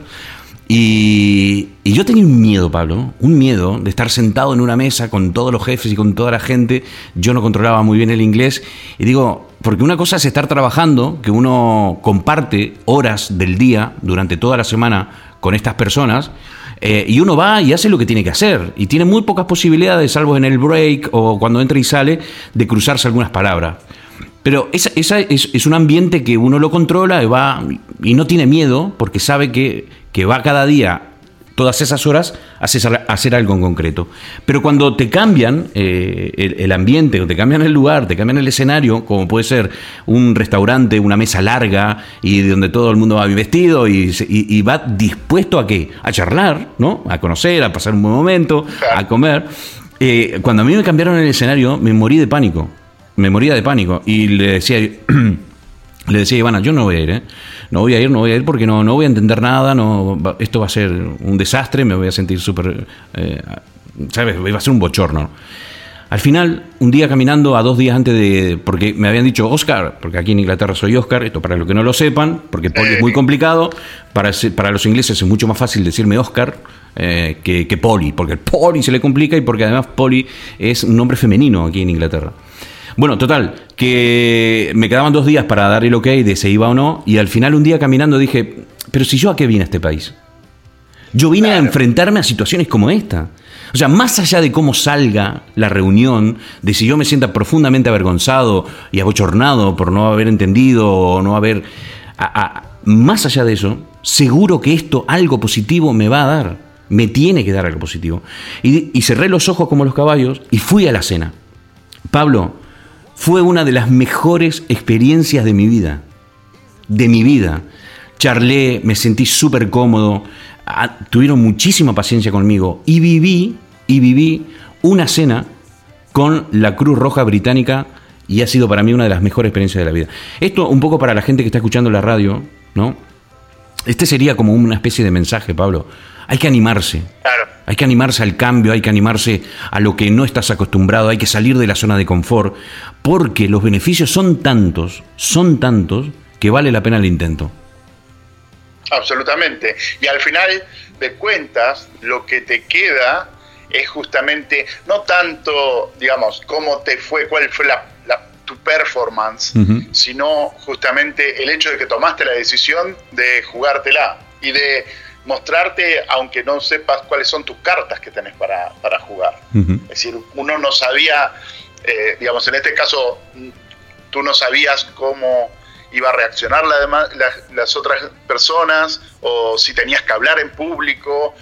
Y yo tenía un miedo, Pablo, un miedo de estar sentado en una mesa con todos los jefes y con toda la gente. Yo no controlaba muy bien el inglés. Y digo, porque una cosa es estar trabajando, que uno comparte horas del día durante toda la semana con estas personas, y uno va y hace lo que tiene que hacer. Y tiene muy pocas posibilidades, salvo en el break o cuando entra y sale, de cruzarse algunas palabras. Pero esa es un ambiente que uno lo controla y va y no tiene miedo, porque sabe que va cada día, todas esas horas, a hacer algo en concreto. Pero cuando te cambian el ambiente, o te cambian el lugar, te cambian el escenario, como puede ser un restaurante, una mesa larga, y donde todo el mundo va bien vestido y va dispuesto ¿a qué? A charlar, ¿no? A conocer, a pasar un buen momento, a comer. Cuando a mí me cambiaron el escenario, me morí de pánico. Me moría de pánico. Y le decía a Ivana, yo no voy a ir, no voy a ir porque no voy a entender nada, esto va a ser un desastre, me voy a sentir súper ¿sabes? Iba a ser un bochorno. Al final, un día caminando, a 2 días antes de... Porque me habían dicho Oscar, porque aquí en Inglaterra soy Oscar, esto para los que no lo sepan, porque Poli es muy complicado, para los ingleses es mucho más fácil decirme Oscar que Poli, porque el Poli se le complica y porque además Poli es un nombre femenino aquí en Inglaterra. Bueno, total, que me quedaban 2 días para dar el ok de si iba o no, y al final un día caminando dije, pero si yo a qué vine a este país. Yo vine a enfrentarme a situaciones como esta. O sea, más allá de cómo salga la reunión, de si yo me sienta profundamente avergonzado y abochornado por no haber entendido o no haber... más allá de eso, seguro que esto algo positivo me va a dar. Me tiene que dar algo positivo. Y cerré los ojos como los caballos y fui a la cena. Pablo, fue una de las mejores experiencias de mi vida. De mi vida. Charlé, me sentí súper cómodo. Tuvieron muchísima paciencia conmigo y viví una cena con la Cruz Roja Británica y ha sido para mí una de las mejores experiencias de la vida. Esto un poco para la gente que está escuchando la radio, ¿no? Este sería como una especie de mensaje, Pablo. Hay que animarse. Claro. Hay que animarse al cambio, hay que animarse a lo que no estás acostumbrado, hay que salir de la zona de confort, porque los beneficios son tantos que vale la pena el intento. Absolutamente. Y al final de cuentas, lo que te queda es justamente, no tanto, digamos, cómo te fue, cuál fue tu performance, sino justamente el hecho de que tomaste la decisión de jugártela y de mostrarte, aunque no sepas cuáles son tus cartas que tenés para jugar. Es decir, uno no sabía, digamos, en este caso, tú no sabías cómo iba a reaccionar las otras personas, o si tenías que hablar en público,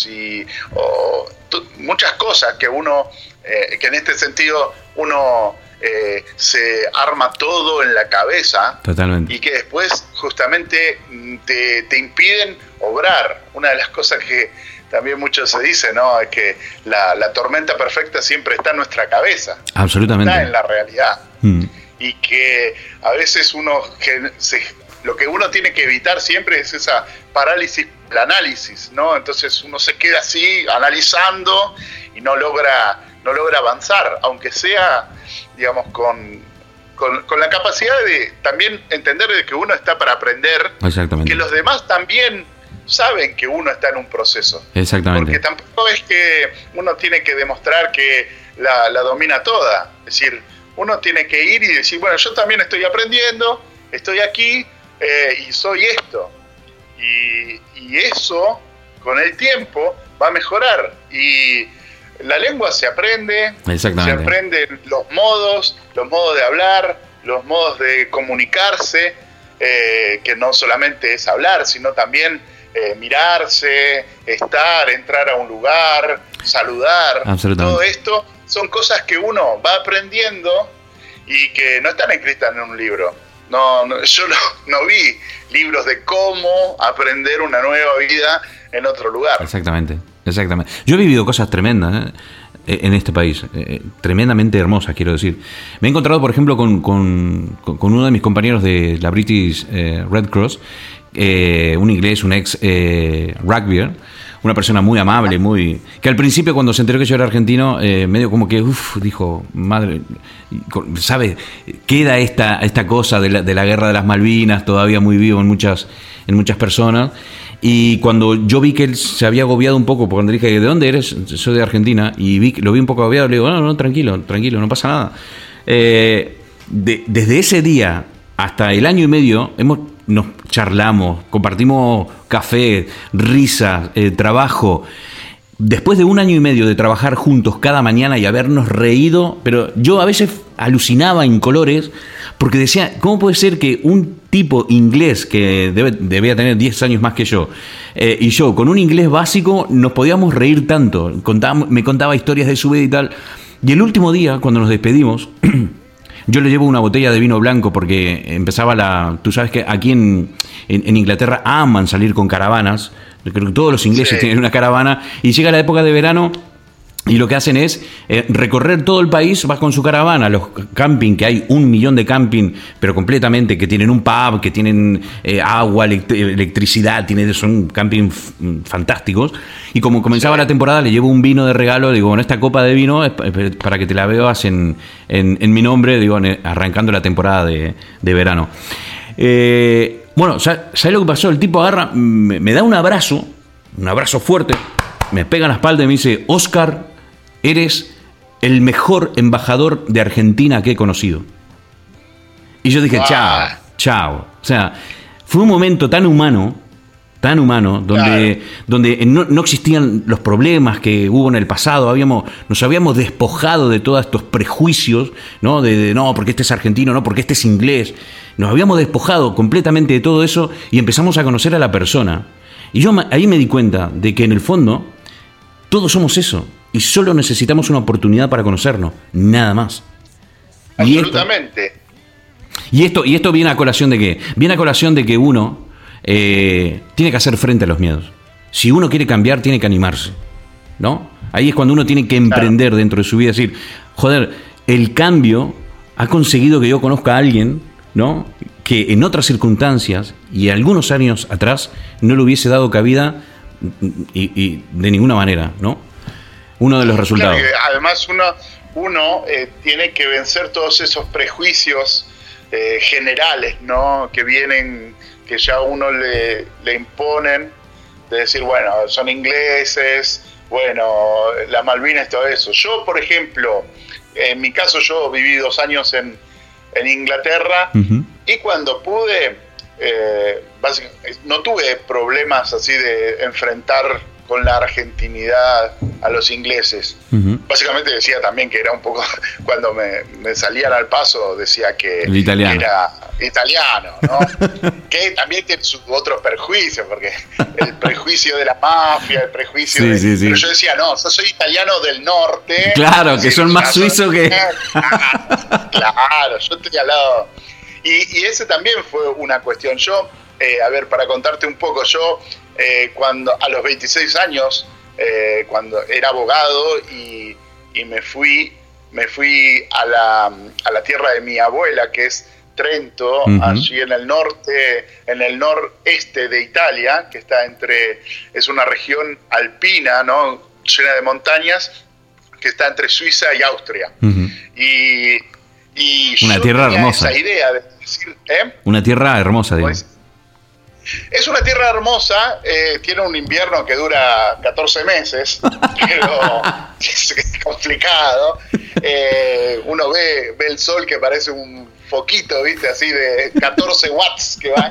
muchas cosas que uno, que en este sentido uno se arma todo en la cabeza. Totalmente. Y que después justamente te impiden obrar. Una de las cosas que también mucho se dice, ¿no? Es que la tormenta perfecta siempre está en nuestra cabeza. Absolutamente. Está en la realidad. Y que a veces lo que uno tiene que evitar siempre es esa parálisis del análisis, ¿no? Entonces uno se queda así analizando y no logra avanzar, aunque sea, digamos, con la capacidad de también entender de que uno está para aprender. Exactamente. Que los demás también saben que uno está en un proceso. Exactamente. Porque tampoco es que uno tiene que demostrar que la domina toda. Es decir, uno tiene que ir y decir, bueno, yo también estoy aprendiendo, estoy aquí y soy esto. Y eso, con el tiempo, va a mejorar. Y la lengua se aprende, se aprenden los modos de hablar, los modos de comunicarse, que no solamente es hablar, sino también mirarse, entrar a un lugar, saludar. Todo esto son cosas que uno va aprendiendo y que no están escritas en un libro. Yo no vi libros de cómo aprender una nueva vida en otro lugar. Exactamente. Yo he vivido cosas tremendas en este país, tremendamente hermosas, quiero decir. Me he encontrado, por ejemplo, con uno de mis compañeros de la British Red Cross, un inglés, un ex rugbyer, una persona muy amable, que al principio cuando se enteró que yo era argentino, medio como que, dijo, madre, ¿sabes? Queda esta cosa de la guerra de las Malvinas todavía muy vivo en muchas personas. Y cuando yo vi que él se había agobiado un poco, porque le dije, ¿de dónde eres? Soy de Argentina. Y lo vi un poco agobiado, le digo, no, tranquilo, no pasa nada. Desde ese día hasta el año y medio nos charlamos, compartimos café, risas, trabajo. Después de 1 año y medio de trabajar juntos cada mañana y habernos reído, pero yo a veces alucinaba en colores, porque decía, ¿cómo puede ser que un tipo inglés que debía tener 10 años más que yo, y yo con un inglés básico nos podíamos reír tanto? Me contaba historias de su vida y tal. Y el último día, cuando nos despedimos, yo le llevo una botella de vino blanco porque empezaba tú sabes que aquí en Inglaterra aman salir con caravanas. Creo que todos los ingleses tienen una caravana, y llega la época de verano Y lo que hacen es recorrer todo el país, vas con su caravana a los camping, que hay 1 millón de camping, pero completamente, que tienen un pub, que tienen agua, electricidad, son camping fantásticos. Y como comenzaba la temporada, le llevo un vino de regalo, digo, bueno, esta copa de vino es para que te la bebas en mi nombre, digo, arrancando la temporada de verano. Bueno, ¿sabes lo que pasó? El tipo agarra, me da un abrazo fuerte, me pega en la espalda y me dice: Oscar, eres el mejor embajador de Argentina que he conocido. Y yo dije, chao. O sea, fue un momento tan humano, donde no existían los problemas que hubo en el pasado. Nos habíamos despojado de todos estos prejuicios, ¿no? De no, porque este es argentino, no, porque este es inglés. Nos habíamos despojado completamente de todo eso y empezamos a conocer a la persona. Y yo ahí me di cuenta de que en el fondo todos somos eso y solo necesitamos una oportunidad para conocernos, nada más. Absolutamente. Y esto viene a colación de qué? Viene a colación de que uno tiene que hacer frente a los miedos. Si uno quiere cambiar, tiene que animarse, ¿no? Ahí es cuando uno tiene que emprender dentro de su vida, decir, joder, el cambio ha conseguido que yo conozca a alguien, ¿no?, que en otras circunstancias y algunos años atrás no le hubiese dado cabida y de ninguna manera, ¿no? Uno de los resultados. Claro, además uno tiene que vencer todos esos prejuicios generales, ¿no?, que vienen, que ya a uno le imponen, de decir, bueno, son ingleses, bueno, las Malvinas, todo eso. Yo, por ejemplo, en mi caso, yo viví 2 años en Inglaterra, uh-huh. Y cuando pude, básicamente, no tuve problemas así de enfrentar con la argentinidad a los ingleses. Uh-huh. Básicamente decía también que era un poco, cuando me salían al paso, decía que era italiano, ¿no? Que también tiene sus otros perjuicios, porque el prejuicio de la mafia, el prejuicio sí. Pero yo decía, no, yo soy italiano del norte. Claro, que son más suizos que... Claro, yo estoy al lado. Y ese también fue una cuestión. Yo, a ver, para contarte un poco, yo cuando a los 26 años, cuando era abogado y me fui a la tierra de mi abuela, que es Trento, uh-huh. Allí en el noreste de Italia, que está es una región alpina, ¿no?, llena de montañas, que está entre Suiza y Austria. Uh-huh. Y una tierra hermosa. Esa idea de decir, una tierra hermosa, digamos. Es una tierra hermosa, tiene un invierno que dura 14 meses, pero es complicado. Uno ve el sol que parece un foquito, ¿viste? Así de 14 watts que va.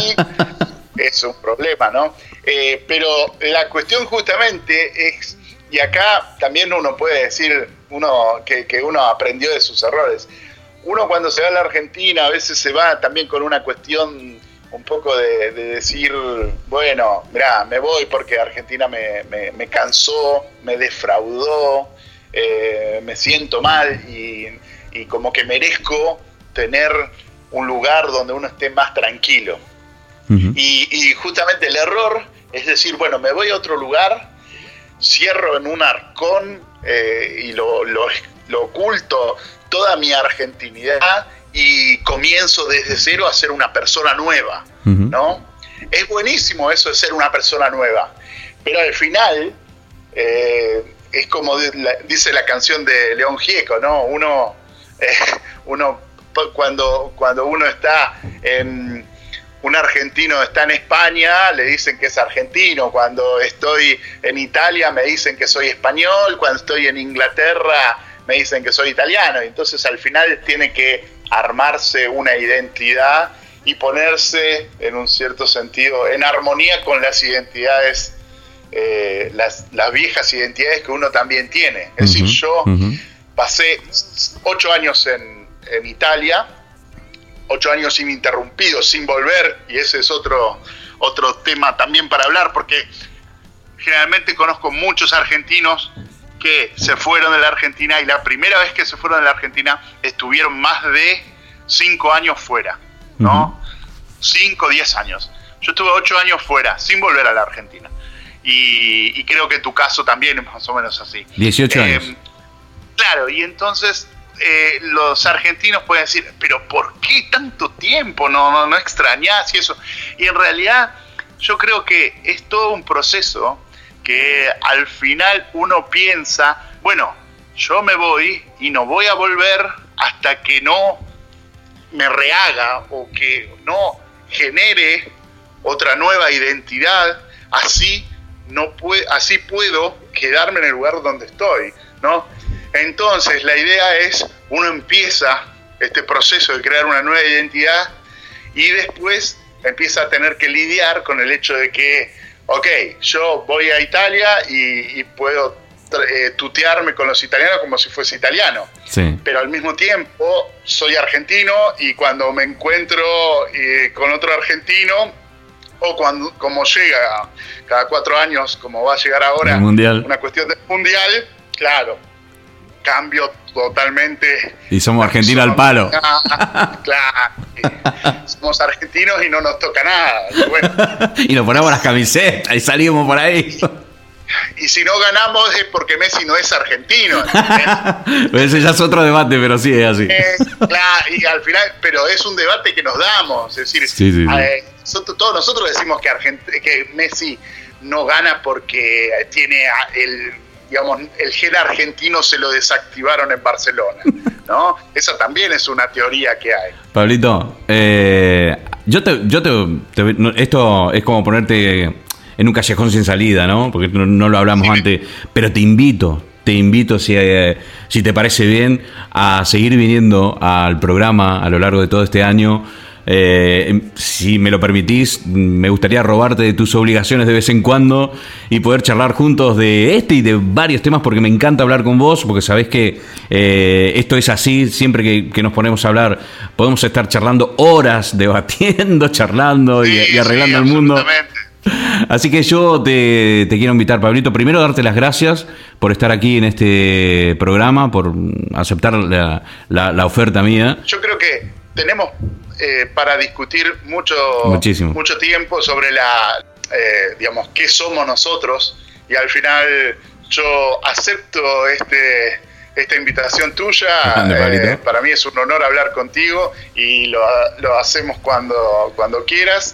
Es un problema, ¿no? Pero la cuestión justamente es, y acá también uno puede decir que uno aprendió de sus errores. Uno cuando se va a la Argentina a veces se va también con una cuestión un poco de decir, bueno, mirá, me voy porque Argentina me cansó, me defraudó, me siento mal y como que merezco tener un lugar donde uno esté más tranquilo. Uh-huh. Y justamente el error es decir, bueno, me voy a otro lugar, cierro en un arcón y lo oculto toda mi argentinidad y comienzo desde cero a ser una persona nueva, uh-huh. ¿no? Es buenísimo eso de ser una persona nueva, pero al final es como dice la canción de León Gieco, ¿no? Uno cuando uno está un argentino está en España, le dicen que es argentino. Cuando estoy en Italia me dicen que soy español. Cuando estoy en Inglaterra me dicen que soy italiano. Entonces al final tiene que armarse una identidad y ponerse en un cierto sentido en armonía con las identidades, las viejas identidades que uno también tiene. Es decir, yo pasé 8 años en Italia, 8 años ininterrumpidos, sin volver, y ese es otro tema también para hablar, porque generalmente conozco muchos argentinos que se fueron de la Argentina y la primera vez que se fueron de la Argentina estuvieron más de 5 años fuera, ¿no? 5 o 10 años. Yo estuve 8 años fuera, sin volver a la Argentina. y creo que tu caso también es más o menos así. 18 años. Claro, y entonces los argentinos pueden decir, pero ¿por qué tanto tiempo? No extrañás y eso. Y en realidad yo creo que es todo un proceso que al final uno piensa, bueno, yo me voy y no voy a volver hasta que no me rehaga o que no genere otra nueva identidad, así puedo quedarme en el lugar donde estoy, ¿no? Entonces la idea es, uno empieza este proceso de crear una nueva identidad y después empieza a tener que lidiar con el hecho de que, ok, yo voy a Italia y puedo tutearme con los italianos como si fuese italiano, sí. Pero al mismo tiempo soy argentino y cuando me encuentro con otro argentino, o cuando, como llega cada 4 años, como va a llegar ahora una cuestión de mundial, claro, cambio totalmente. Y somos argentinos al palo. Claro, somos argentinos y no nos toca nada. Y, bueno, y nos ponemos las camisetas y salimos por ahí. Y si no ganamos es porque Messi no es argentino. Ese ya es otro debate, pero sí es así. Claro, y al final, pero es un debate que nos damos. Es decir, sí. Todos nosotros decimos que Messi no gana porque tiene el gen argentino, se lo desactivaron en Barcelona, ¿no? Esa también es una teoría que hay. Pablito, esto es como ponerte en un callejón sin salida, ¿no? Porque no lo hablamos antes, pero te invito si te parece bien a seguir viniendo al programa a lo largo de todo este año. Si me lo permitís, me gustaría robarte de tus obligaciones de vez en cuando y poder charlar juntos de este y de varios temas, porque me encanta hablar con vos, porque sabés que esto es así. Siempre que nos ponemos a hablar podemos estar charlando horas, debatiendo, charlando y arreglando el mundo. Así que yo te quiero invitar, Pablito, primero darte las gracias por estar aquí en este programa, por aceptar la oferta mía. Yo creo que tenemos para discutir mucho tiempo sobre digamos, qué somos nosotros, y al final yo acepto esta invitación tuya. Para mí es un honor hablar contigo y lo hacemos cuando quieras.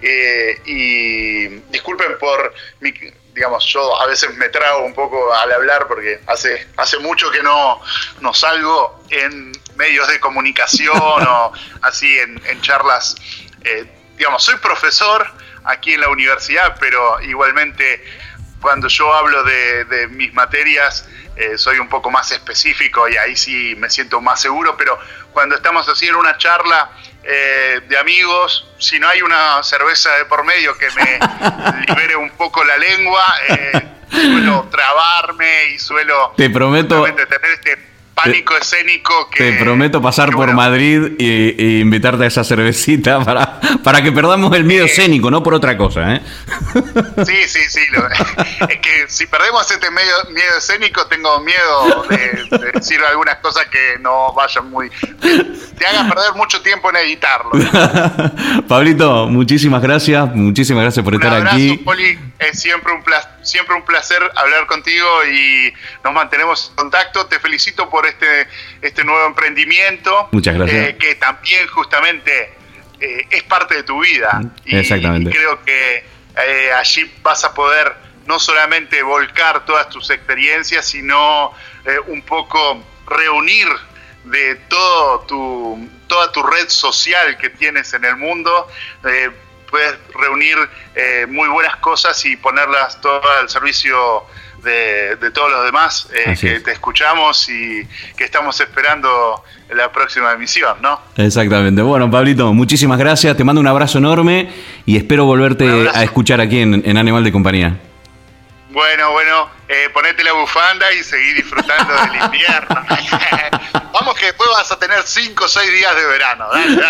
Y disculpen por digamos, yo a veces me trago un poco al hablar porque hace mucho que no salgo en medios de comunicación o así en charlas. Digamos, soy profesor aquí en la universidad, pero igualmente cuando yo hablo de mis materias soy un poco más específico y ahí sí me siento más seguro, pero cuando estamos así en una charla de amigos, si no hay una cerveza de por medio que me libere un poco la lengua, suelo trabarme y suelo tener este pánico escénico que... Te prometo pasar por Madrid y invitarte a esa cervecita para que perdamos el miedo escénico, no por otra cosa, ¿eh? Sí. Es que si perdemos este miedo escénico, tengo miedo de decir algunas cosas que no vayan muy... te hagan perder mucho tiempo en editarlo. Pablito, muchísimas gracias por estar aquí. Un abrazo, Poli, es siempre un placer hablar contigo y nos mantenemos en contacto. Te felicito por este nuevo emprendimiento. Muchas gracias. Que también justamente es parte de tu vida. Exactamente. Y creo que allí vas a poder no solamente volcar todas tus experiencias, sino un poco reunir de toda tu red social que tienes en el mundo. Puedes reunir muy buenas cosas y ponerlas todas al servicio de todos los demás que te escuchamos y que estamos esperando la próxima emisión, ¿no? Exactamente. Bueno, Pablito, muchísimas gracias. Te mando un abrazo enorme y espero volverte a escuchar aquí en Animal de Compañía. Bueno, ponete la bufanda y seguí disfrutando del invierno. Vamos que después vas a tener 5 o 6 días de verano.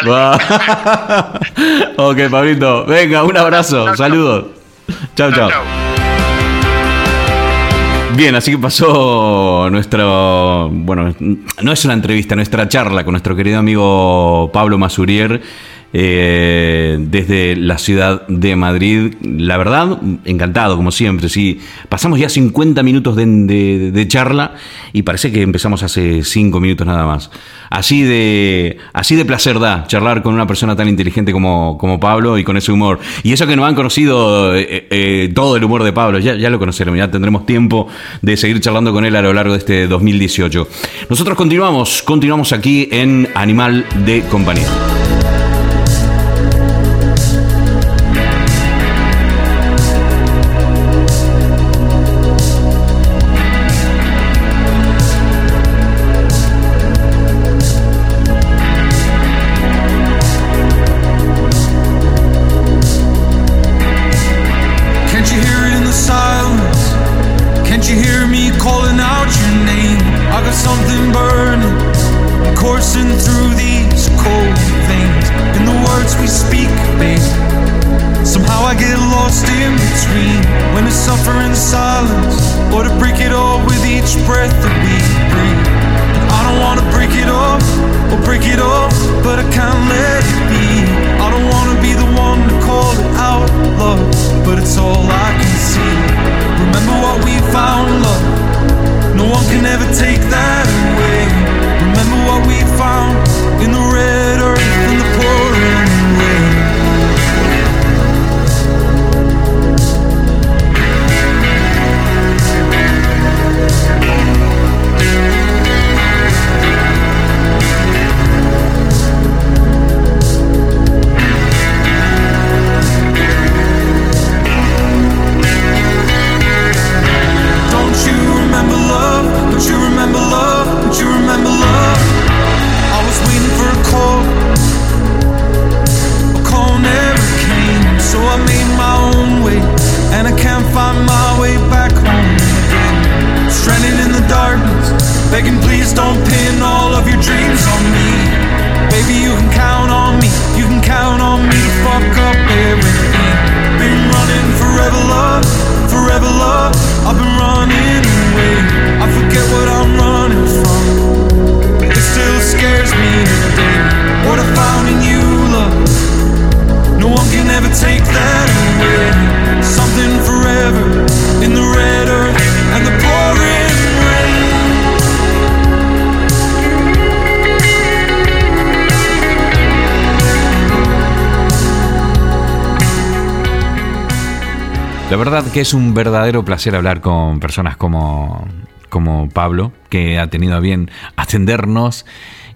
Dale. Ok, Pablito. Venga, un abrazo. Saludos. Chau. Bien, así que pasó no es una entrevista, nuestra charla con nuestro querido amigo Pablo Masurier. desde la ciudad de Madrid. La verdad, encantado, como siempre. Sí, pasamos ya 50 minutos de charla y parece que empezamos hace 5 minutos nada más. Así de placer da charlar con una persona tan inteligente como Pablo y con ese humor. Y eso que no han conocido todo el humor de Pablo, ya lo conoceremos, ya tendremos tiempo de seguir charlando con él a lo largo de este 2018. Nosotros continuamos aquí en Animal de Compañía. La verdad que es un verdadero placer hablar con personas como Pablo, que ha tenido a bien atendernos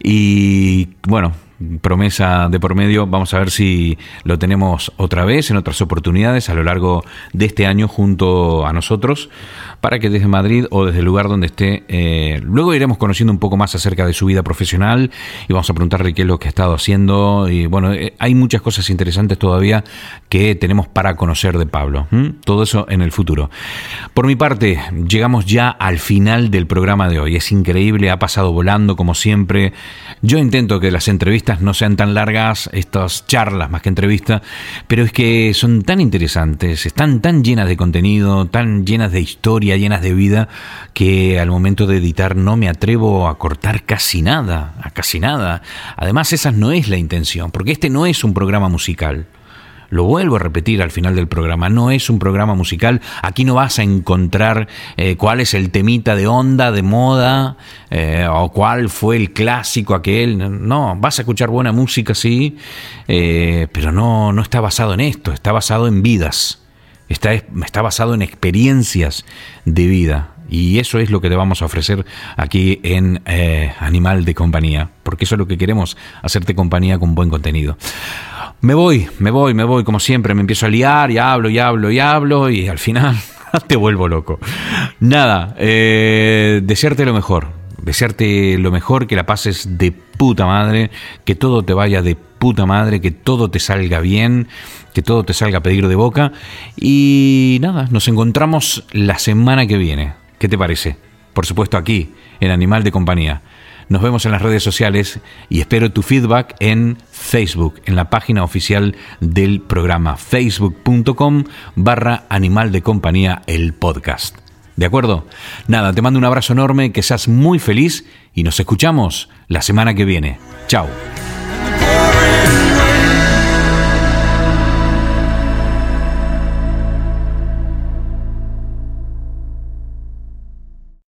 y bueno, promesa de por medio, vamos a ver si lo tenemos otra vez en otras oportunidades a lo largo de este año junto a nosotros, para que desde Madrid o desde el lugar donde esté, luego iremos conociendo un poco más acerca de su vida profesional y vamos a preguntarle qué es lo que ha estado haciendo y bueno, hay muchas cosas interesantes todavía que tenemos para conocer de Pablo, todo eso en el futuro. Por mi parte, llegamos ya al final del programa de hoy, es increíble, ha pasado volando como siempre. Yo intento que las entrevistas no sean tan largas, estas charlas más que entrevistas, pero es que son tan interesantes, están tan llenas de contenido, tan llenas de historia, llenas de vida, que al momento de editar no me atrevo a cortar casi nada. Además, esa no es la intención, porque este no es un programa musical. Lo vuelvo a repetir al final del programa, no es un programa musical, aquí no vas a encontrar cuál es el temita de onda, de moda, o cuál fue el clásico aquel, no, vas a escuchar buena música, sí, pero no está basado en esto, está basado en vidas, está basado en experiencias de vida. Y eso es lo que te vamos a ofrecer aquí en Animal de Compañía, porque eso es lo que queremos, hacerte compañía con buen contenido. Me voy, como siempre, me empiezo a liar y hablo y al final te vuelvo loco. Nada, desearte lo mejor, que la pases de puta madre, que todo te vaya de puta madre, que todo te salga bien, que todo te salga a pedir de boca y nada, nos encontramos la semana que viene. ¿Qué te parece? Por supuesto aquí, en Animal de Compañía. Nos vemos en las redes sociales y espero tu feedback en Facebook, en la página oficial del programa, facebook.com/Animal de Compañía, el podcast. ¿De acuerdo? Nada, te mando un abrazo enorme, que seas muy feliz y nos escuchamos la semana que viene. Chao.